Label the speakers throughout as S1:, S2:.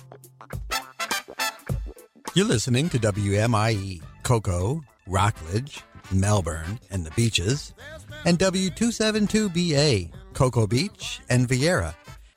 S1: You're listening to WMIE, Cocoa, Rockledge, Melbourne, and the Beaches, and W272BA, Cocoa Beach and Vieira.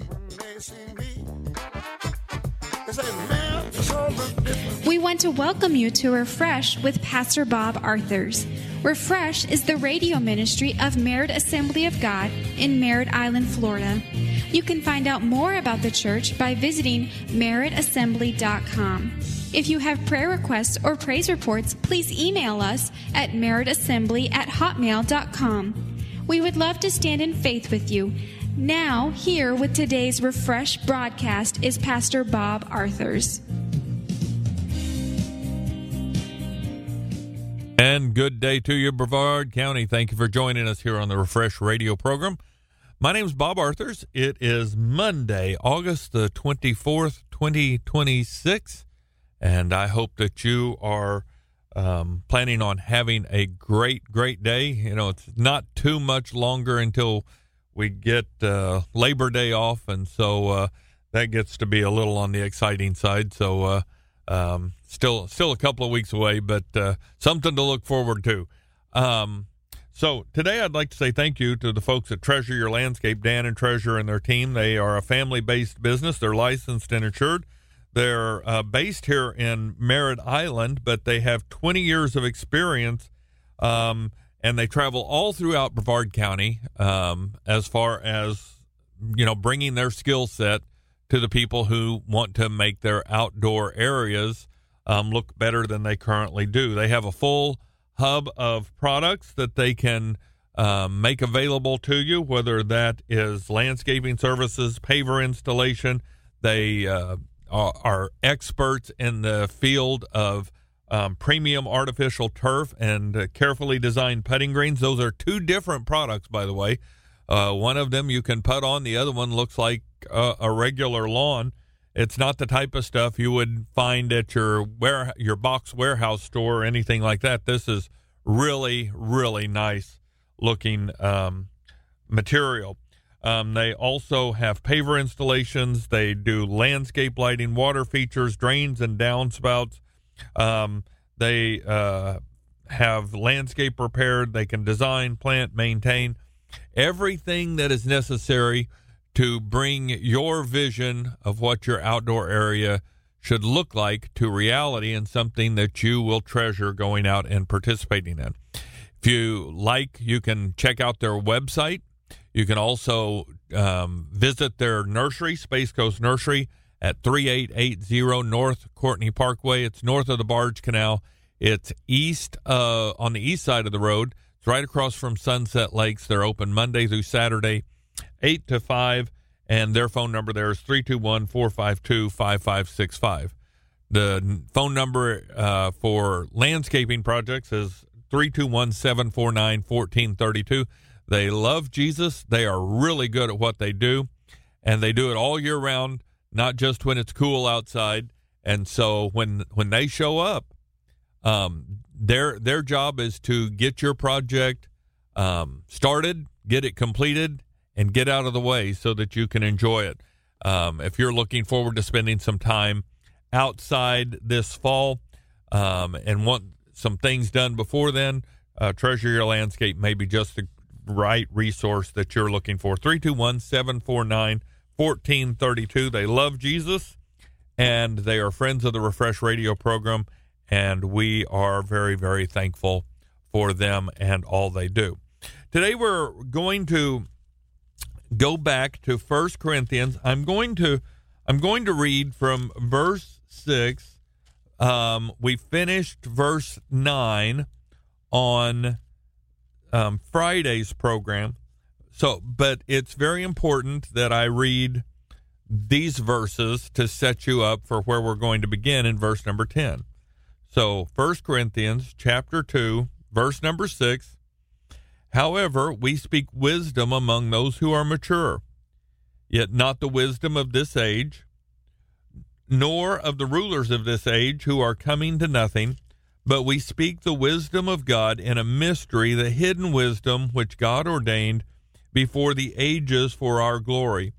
S2: We want to welcome you to Refresh with Pastor Bob Arthurs. Refresh is the radio ministry of Merritt Assembly of God in Merritt Island, Florida. You can find out more about the church by visiting merrittassembly.com. If you have prayer requests or praise reports, please email us at merrittassembly@hotmail.com. We would love to stand in faith with you. Now, here with today's Refresh broadcast is Pastor Bob Arthurs.
S3: And good day to you, Brevard County. Thank you for joining us here on the Refresh radio program. My name is Bob Arthurs. It is Monday, August the 24th, 2026, and I hope that you are planning on having a great day. You know, it's not too much longer until we get Labor Day off, and so that gets to be a little on the exciting side. So still a couple of weeks away, but something to look forward to. So today I'd like to say thank you to the folks at Treasure Your Landscape, Dan and Treasure and their team. They are a family-based business. They're licensed and insured. They're based here in Merritt Island, but they have 20 years of experience, and they travel all throughout Brevard County as far as, you know, bringing their skill set to the people who want to make their outdoor areas look better than they currently do. They have a full hub of products that they can make available to you, whether that is landscaping services, paver installation. They are experts in the field of premium artificial turf and carefully designed putting greens. Those are two different products, by the way. One of them you can putt on. The other one looks like a regular lawn. It's not the type of stuff you would find at your box warehouse store or anything like that. This is really, really nice looking material. They also have paver installations. They do landscape lighting, water features, drains, and downspouts. They have landscape repaired. They can design, plant, maintain everything that is necessary to bring your vision of what your outdoor area should look like to reality and something that you will treasure going out and participating in. If you like, you can check out their website. You can also visit their nursery, Space Coast Nursery, at 3880 North Courtney Parkway. It's north of the Barge Canal. It's east on the east side of the road. It's right across from Sunset Lakes. They're open Monday through Saturday, 8 to 5, and their phone number there is 321-452-5565. The phone number for landscaping projects is 321-749-1432. They love Jesus. They are really good at what they do, and they do it all year round, not just when it's cool outside. And so when they show up, their job is to get your project started, get it completed, and get out of the way so that you can enjoy it. If you're looking forward to spending some time outside this fall and want some things done before then, Treasure Your Landscape may be just the right resource that you're looking for. 321-749-1432. They love Jesus, and they are friends of the Refresh radio program, and we are very, very thankful for them and all they do. Today we're going to go back to 1 Corinthians. I'm going to read from verse 6. We finished verse 9 on Friday's program. But it's very important that I read these verses to set you up for where we're going to begin in verse number 10. So 1 Corinthians chapter 2, verse number 6. However, we speak wisdom among those who are mature, yet not the wisdom of this age, nor of the rulers of this age who are coming to nothing, but we speak the wisdom of God in a mystery, the hidden wisdom which God ordained before the ages for our glory,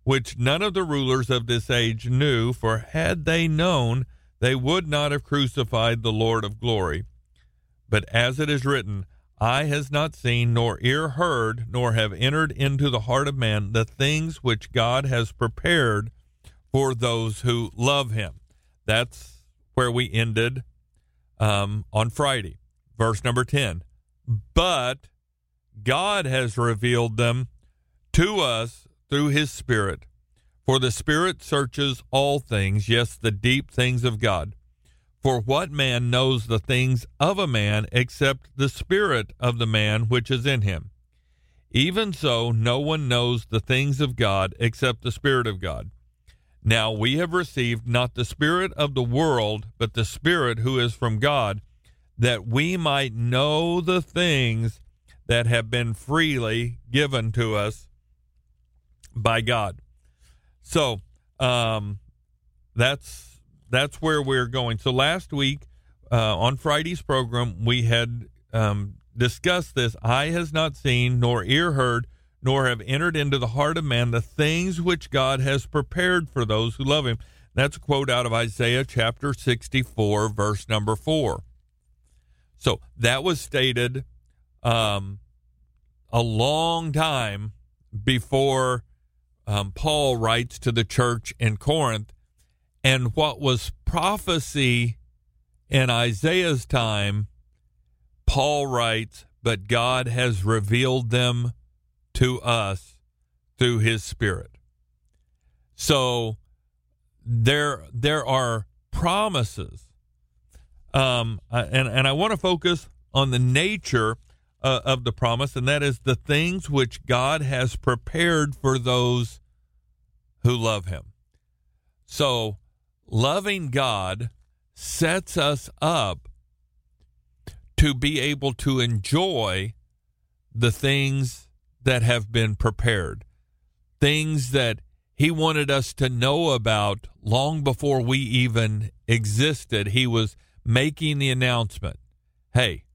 S3: which none of the rulers of this age knew, for had they known, they would not have crucified the Lord of glory. But as it is written, eye has not seen, nor ear heard, nor have entered into the heart of man the things which God has prepared for those who love him. That's where we ended on Friday. Verse number 10. But God has revealed them to us through his Spirit. For the Spirit searches all things, yes, the deep things of God. For what man knows the things of a man except the spirit of the man which is in him? Even so, no one knows the things of God except the Spirit of God. Now we have received not the spirit of the world, but the Spirit who is from God, that we might know the things that have been freely given to us by God. So that's where we're going. So last week on Friday's program, we had discussed this. Eye has not seen, nor ear heard, nor have entered into the heart of man the things which God has prepared for those who love him. That's a quote out of Isaiah chapter 64, verse number 4. So that was stated a long time before Paul writes to the church in Corinth. And what was prophecy in Isaiah's time, Paul writes, but God has revealed them to us through his Spirit. So there are promises. And I want to focus on the nature of the promise, and that is the things which God has prepared for those who love him. So loving God sets us up to be able to enjoy the things that have been prepared, things that he wanted us to know about long before we even existed. He was making the announcement, hey,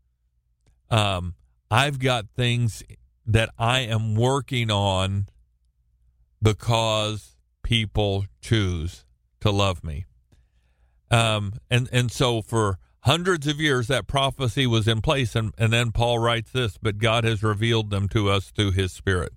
S3: I've got things that I am working on because people choose to love me. And so for hundreds of years, that prophecy was in place. And then Paul writes this, but God has revealed them to us through his Spirit.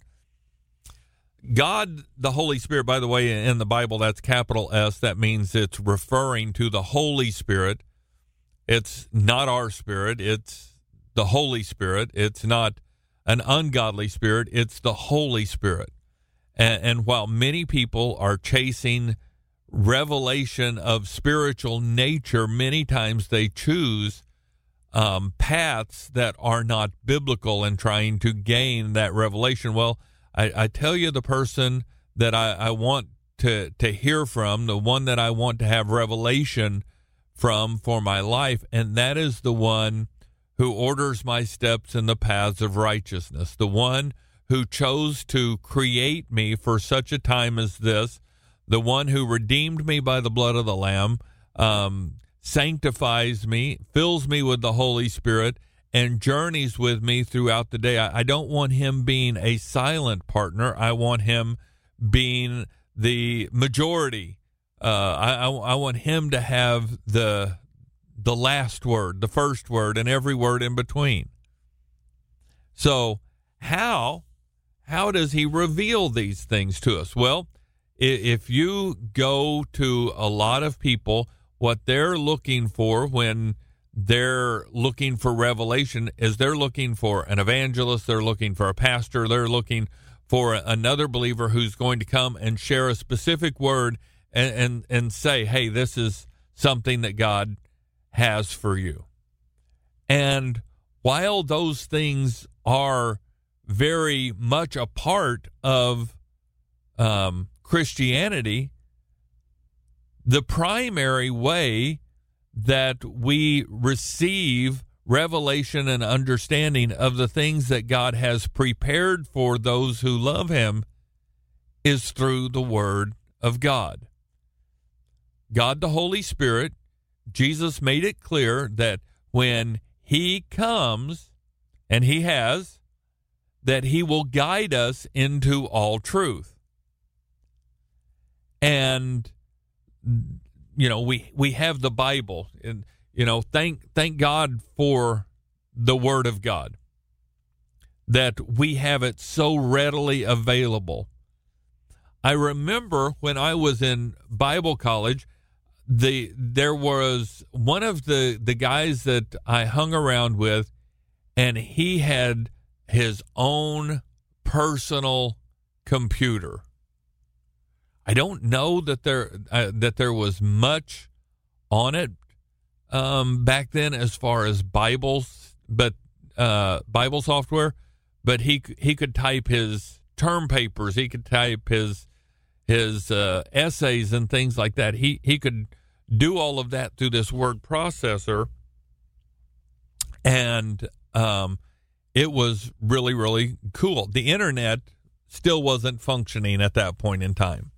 S3: God, the Holy Spirit, by the way, in the Bible, that's capital S. That means it's referring to the Holy Spirit. It's not our spirit. It's the Holy Spirit. It's not an ungodly spirit. It's the Holy Spirit. And while many people are chasing revelation of spiritual nature, many times they choose paths that are not biblical and trying to gain that revelation. Well, I tell you, the person that I want to hear from, the one that I want to have revelation from for my life, and that is the one who orders my steps in the paths of righteousness, the one who chose to create me for such a time as this, the one who redeemed me by the blood of the Lamb, sanctifies me, fills me with the Holy Spirit, and journeys with me throughout the day. I don't want him being a silent partner. I want him being the majority. I want him to have the last word, the first word, and every word in between. So how does he reveal these things to us? Well, if you go to a lot of people, what they're looking for when they're looking for revelation is they're looking for an evangelist, they're looking for a pastor, they're looking for another believer who's going to come and share a specific word and say, hey, this is something that God has for you. And while those things are very much a part of Christianity, the primary way that we receive revelation and understanding of the things that God has prepared for those who love him is through the Word of God. God the Holy Spirit, Jesus made it clear that when he comes, and he has, that he will guide us into all truth. And, we have the Bible. And, thank God for the Word of God, that we have it so readily available. I remember when I was in Bible college, there was one of the guys that I hung around with, and he had his own personal computer. I don't know that there was much on it back then as far as Bibles, but Bible software. But he could type his term papers. He could type his essays and things like that. He could do all of that through this word processor, and it was really, really cool. The internet still wasn't functioning at that point in time,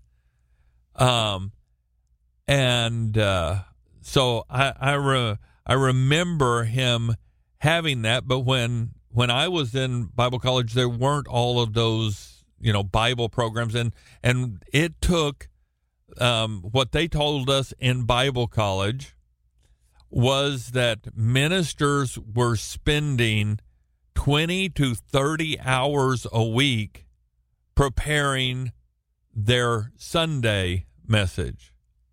S3: so I remember him having that. But when I was in Bible college, there weren't all of those Bible programs, and it took what they told us in Bible college was that ministers were spending 20 to 30 hours a week preparing their Sunday message.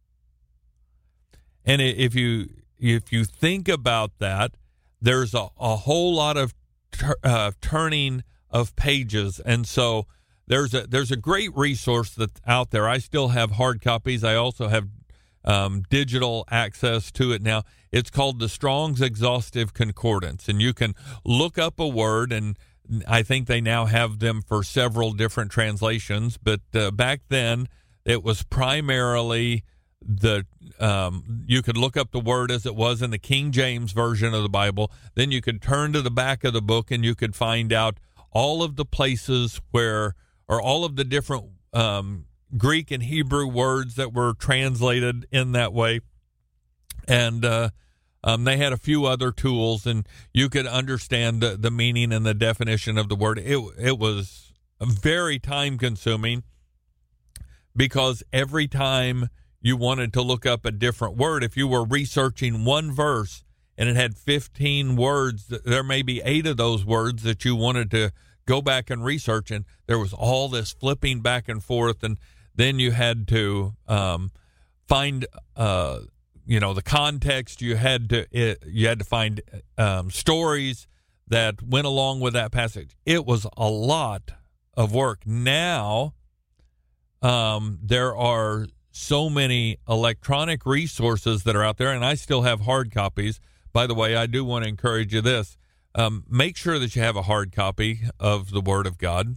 S3: And if you think about that, there's a whole lot of turning of pages, and so there's a great resource that's out there. I still have hard copies. I also have digital access to it now. It's called the Strong's Exhaustive Concordance, and you can look up a word, and I think they now have them for several different translations. But back then, it was primarily you could look up the word as it was in the King James Version of the Bible. Then you could turn to the back of the book, and you could find out all of the places or all of the different Greek and Hebrew words that were translated in that way. And they had a few other tools, and you could understand the meaning and the definition of the word. It was very time-consuming, because every time you wanted to look up a different word, if you were researching one verse and it had 15 words, there may be 8 of those words that you wanted to go back and research, and there was all this flipping back and forth, and then you had to find the context. You had to find stories that went along with that passage. It was a lot of work. Now there are so many electronic resources that are out there, and I still have hard copies. By the way, I do want to encourage you this. Make sure that you have a hard copy of the Word of God.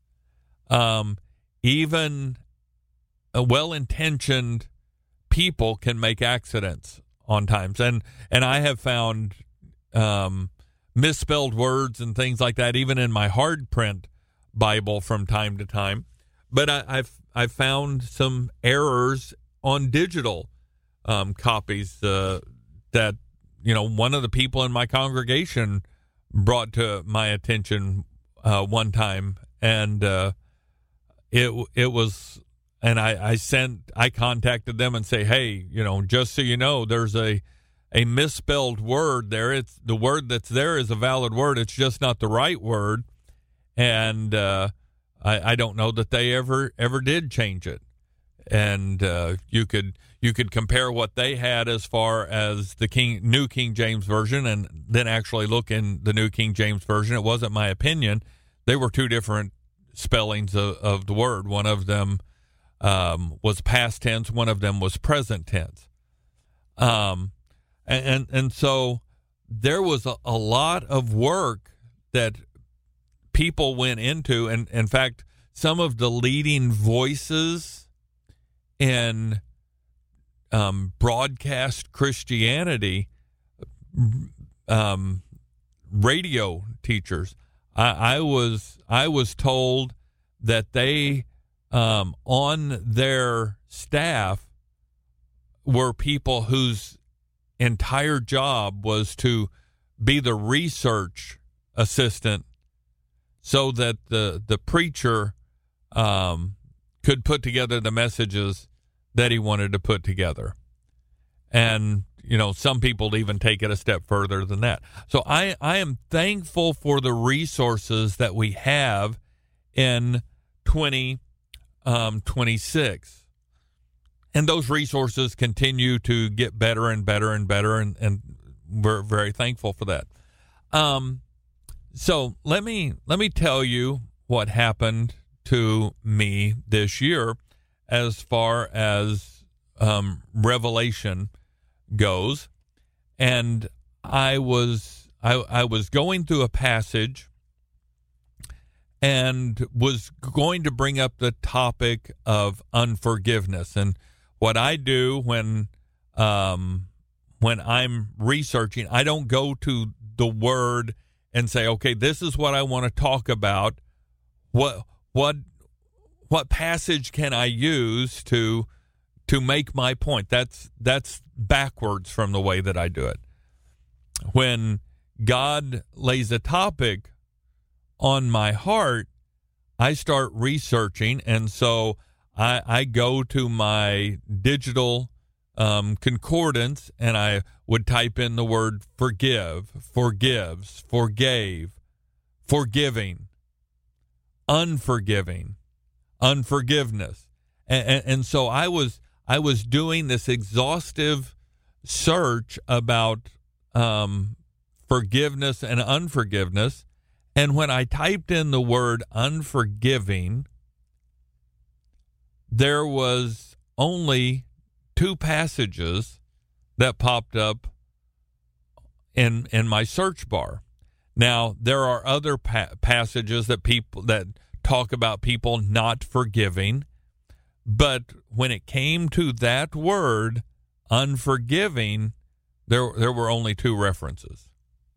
S3: Even well-intentioned people can make accidents on times, and I have found misspelled words and things like that, even in my hard print Bible from time to time. But I've found some errors on digital copies that one of the people in my congregation brought to my attention one time, and it was, and I contacted them and say, hey, just so you know, there's a misspelled word there. It's the word that's there is a valid word. It's just not the right word, and I don't know that they ever did change it. And you could compare what they had as far as the New King James Version, and then actually look in the New King James Version. It wasn't my opinion. They were two different spellings of the word. One of them was past tense. One of them was present tense. And so there was a lot of work that people went into, and in fact, some of the leading voices in broadcast Christianity, radio teachers, I was told that they on their staff were people whose entire job was to be the research assistant, so that the preacher could put together the messages that he wanted to put together. And, some people even take it a step further than that. So I am thankful for the resources that we have in 2026. And those resources continue to get better and better and better, and we're very thankful for that. So let me tell you what happened to me this year as far as revelation goes. And I was going through a passage and was going to bring up the topic of unforgiveness. And what I do when I'm researching, I don't go to the word and say, okay, this is what I want to talk about. What passage can I use to make my point? That's backwards from the way that I do it. When God lays a topic on my heart, I start researching, and so I go to my digital concordance, and I would type in the word forgive, forgives, forgave, forgiving, unforgiving, unforgiveness. And so I was doing this exhaustive search about forgiveness and unforgiveness. And when I typed in the word unforgiving, there was only 2 passages that popped up in my search bar. Now, there are other passages that talk about people not forgiving, but when it came to that word, unforgiving, there were only 2 references.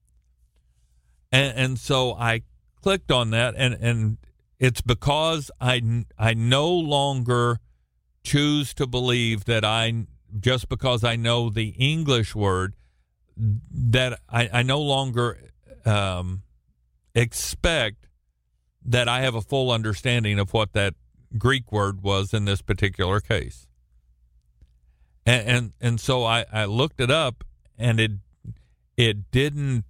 S3: And so I clicked on that, and it's because I no longer choose to believe that just because I know the English word, that I no longer expect that I have a full understanding of what that Greek word was in this particular case. And so I looked it up, and it didn't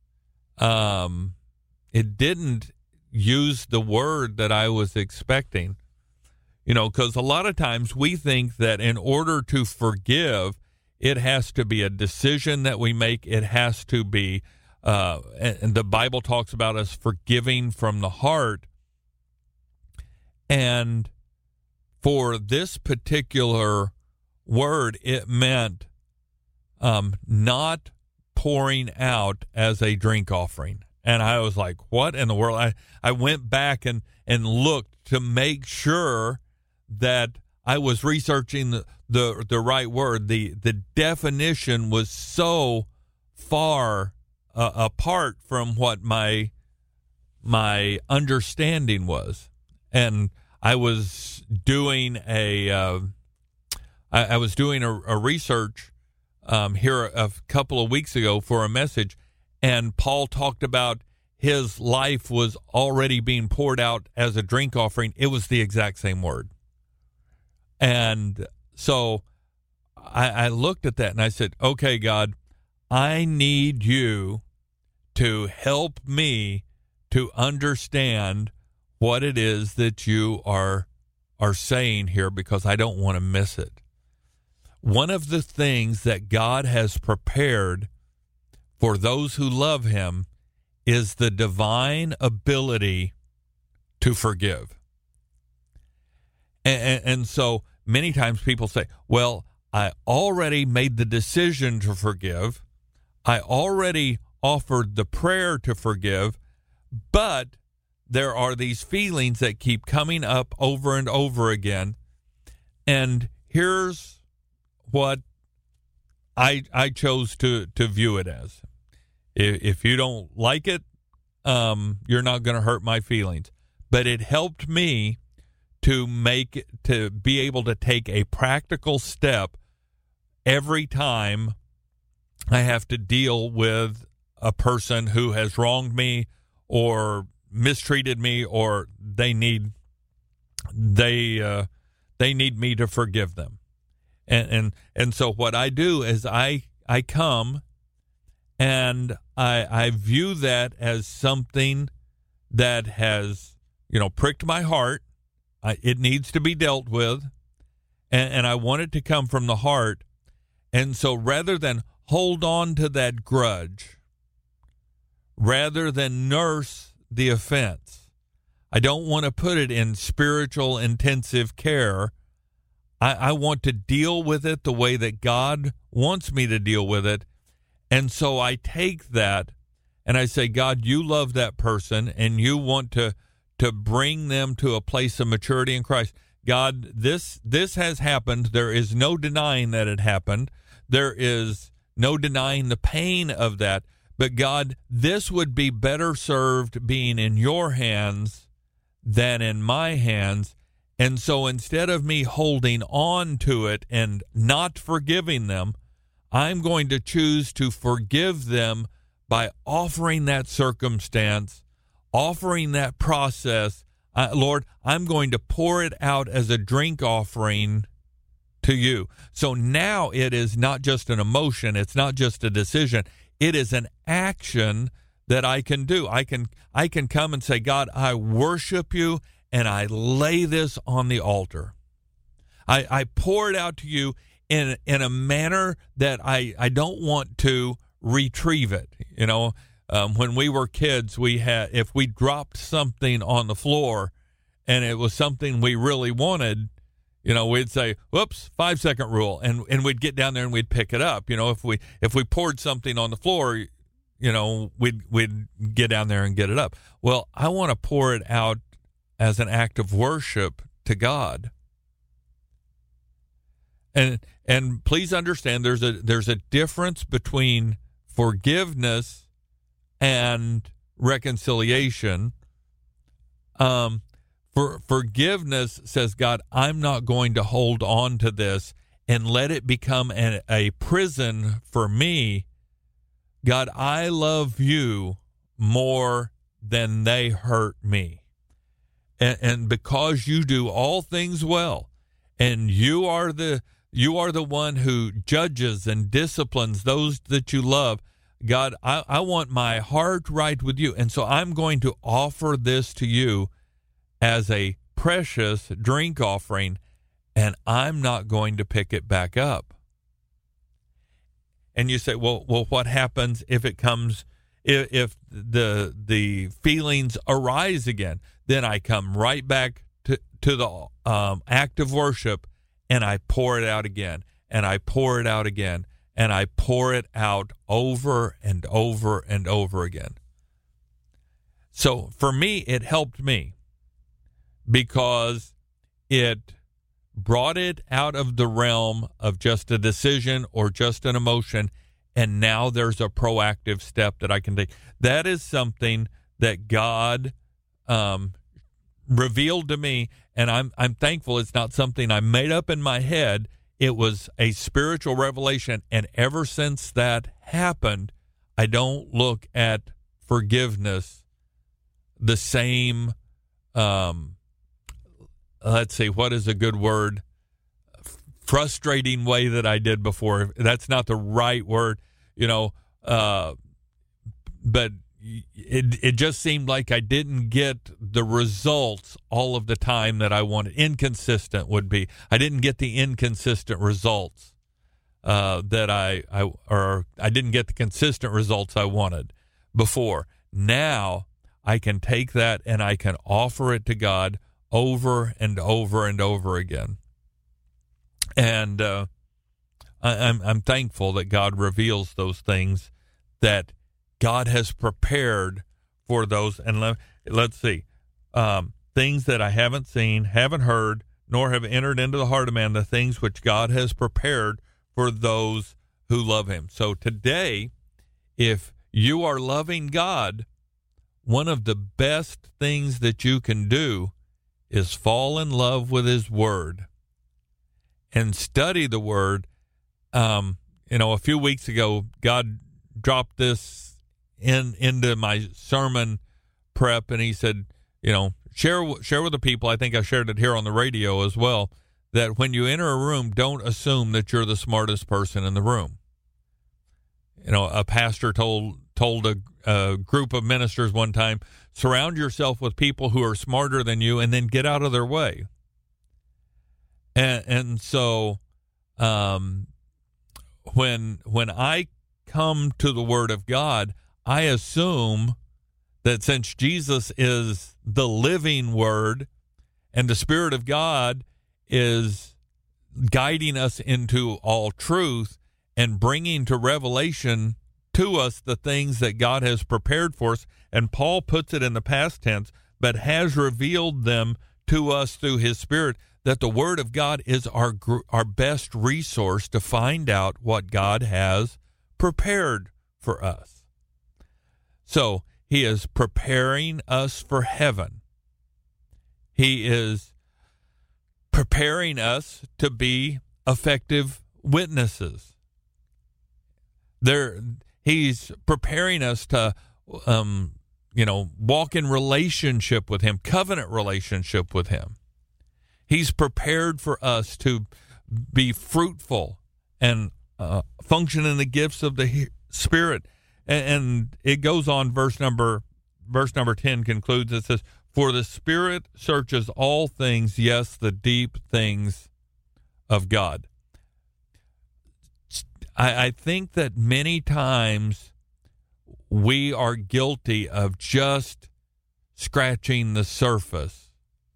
S3: use the word that I was expecting. Because a lot of times we think that in order to forgive, it has to be a decision that we make. It has to be, and the Bible talks about us forgiving from the heart. And for this particular word, it meant not pouring out as a drink offering. And I was like, what in the world? I went back and looked to make sure that I was researching the right word. The definition was so far apart from what my understanding was. And I was doing a research here a couple of weeks ago for a message, and Paul talked about his life was already being poured out as a drink offering. It was the exact same word. And so I looked at that and I said, okay, God, I need you to help me to understand what it is that you are saying here, because I don't want to miss it. One of the things that God has prepared for those who love him is the divine ability to forgive. And so many times people say, well, I already made the decision to forgive. I already offered the prayer to forgive, but there are these feelings that keep coming up over and over again. And here's what I chose to view it as. If you don't like it, you're not going to hurt my feelings. But it helped me to be able to take a practical step every time I have to deal with a person who has wronged me or mistreated me, or they need me to forgive them. And so what I do is I come and I view that as something that has, pricked my heart. It needs to be dealt with, and I want it to come from the heart. And so rather than hold on to that grudge, rather than nurse the offense, I don't want to put it in spiritual intensive care. I want to deal with it the way that God wants me to deal with it. And so I take that and I say, God, you love that person and you want to bring them to a place of maturity in Christ. God, this has happened. There is no denying that it happened. There is no denying the pain of that. But God, this would be better served being in your hands than in my hands. And so instead of me holding on to it and not forgiving them, I'm going to choose to forgive them by offering that circumstance, offering that process. Lord, I'm going to pour it out as a drink offering to you. So now it is not just an emotion. It's not just a decision. It is an action that I can do. I can come and say, God, I worship you, and I lay this on the altar. I pour it out to you in a manner that I don't want to retrieve it. When we were kids, if we dropped something on the floor and it was something we really wanted, we'd say, whoops, 5-second rule. And we'd get down there and we'd pick it up. If we poured something on the floor, we'd get down there and get it up. Well, I want to pour it out as an act of worship to God. And please understand, there's a difference between forgiveness and reconciliation. Forgiveness says, God, I'm not going to hold on to this and let it become a prison for me. God, I love you more than they hurt me. And because you do all things well, and you are the one who judges and disciplines those that you love, God, I want my heart right with you. And so I'm going to offer this to you as a precious drink offering, and I'm not going to pick it back up. And you say, well, what happens if it comes, if the feelings arise again? Then I come right back to the act of worship, and I pour it out again, and I pour it out again, and I pour it out over and over and over again. So for me, it helped me because it brought it out of the realm of just a decision or just an emotion, and now there's a proactive step that I can take. That is something that God revealed to me, and I'm thankful it's not something I made up in my head. It was a spiritual revelation, and ever since that happened, I don't look at forgiveness the same, let's see, what is a good word? Frustrating way that I did before. That's not the right word, but it just seemed like I didn't get the results all of the time that I wanted. Inconsistent would be. I didn't get the inconsistent results that I didn't get the consistent results I wanted before. Now I can take that and I can offer it to God over and over and over again. And I'm thankful that God reveals those things that God has prepared for those. And let's see, things that I haven't seen, haven't heard, nor have entered into the heart of man, the things which God has prepared for those who love him. So today, if you are loving God, one of the best things that you can do is fall in love with his word and study the word. A few weeks ago, God dropped this into my sermon prep, and he said, share with the people. I think I shared it here on the radio as well, that when you enter a room, don't assume that you're the smartest person in the room. You know, a pastor told a group of ministers one time, surround yourself with people who are smarter than you and then get out of their way. And so when I come to the Word of God, I assume that since Jesus is the living Word and the Spirit of God is guiding us into all truth and bringing to revelation to us the things that God has prepared for us, and Paul puts it in the past tense, but has revealed them to us through his Spirit, that the Word of God is our best resource to find out what God has prepared for us. So he is preparing us for heaven. He is preparing us to be effective witnesses. He's preparing us to, walk in relationship with him, covenant relationship with him. He's prepared for us to be fruitful and function in the gifts of the Spirit. And it goes on, verse number 10 concludes, it says, for the Spirit searches all things, yes, the deep things of God. I think that many times we are guilty of just scratching the surface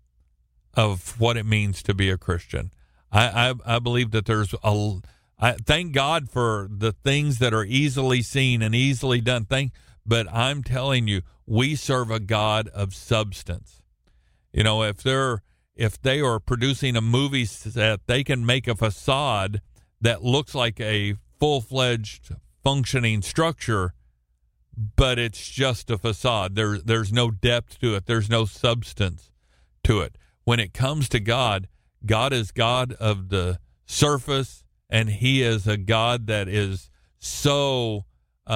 S3: of what it means to be a Christian. I believe that thank God for the things that are easily seen and easily done. But I'm telling you, we serve a God of substance. You know, if they are producing a movie set, they can make a facade that looks like a full-fledged functioning structure, but it's just a facade. There's no depth to it. There's no substance to it. When it comes to God, God is God of the surface, and he is a God that is so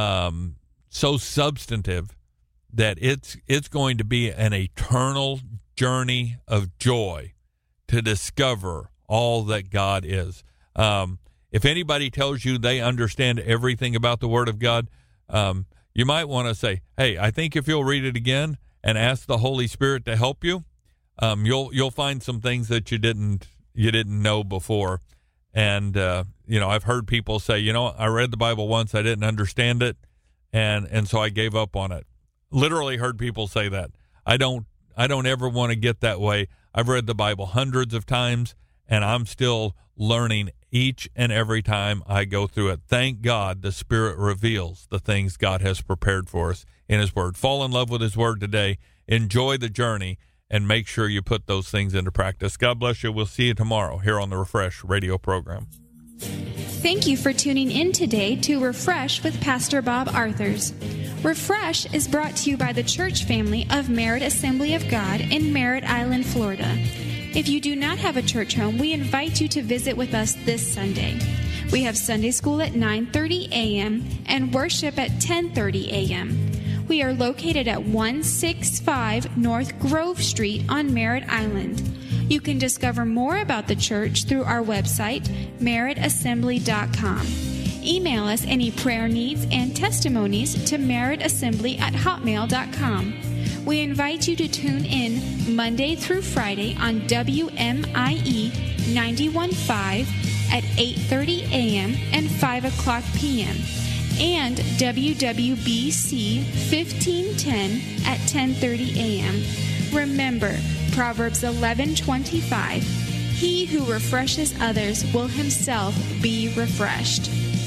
S3: substantive that it's going to be an eternal journey of joy to discover all that God is. If anybody tells you they understand everything about the Word of God, you might want to say, hey, I think if you'll read it again and ask the Holy Spirit to help you, you'll find some things that you didn't know before. And I've heard people say, I read the Bible once, I didn't understand it, and so I gave up on it. Literally heard people say that. I don't ever want to get that way. I've read the Bible hundreds of times, and I'm still learning each and every time I go through it. Thank God the Spirit reveals the things God has prepared for us in his Word. Fall in love with his Word today. Enjoy the journey, and make sure you put those things into practice. God bless you. We'll see you tomorrow here on the Refresh radio program.
S2: Thank you for tuning in today to Refresh with Pastor Bob Arthurs. Refresh is brought to you by the church family of Merritt Assembly of God in Merritt Island, Florida. If you do not have a church home, we invite you to visit with us this Sunday. We have Sunday school at 9:30 a.m. and worship at 10:30 a.m. We are located at 165 North Grove Street on Merritt Island. You can discover more about the church through our website, merrittassembly.com. Email us any prayer needs and testimonies to merrittassembly@hotmail.com. We invite you to tune in Monday through Friday on WMIE 91.5 at 8:30 a.m. and 5 o'clock p.m. and WWBC 1510 at 10:30 a.m. Remember, Proverbs 11:25, he who refreshes others will himself be refreshed.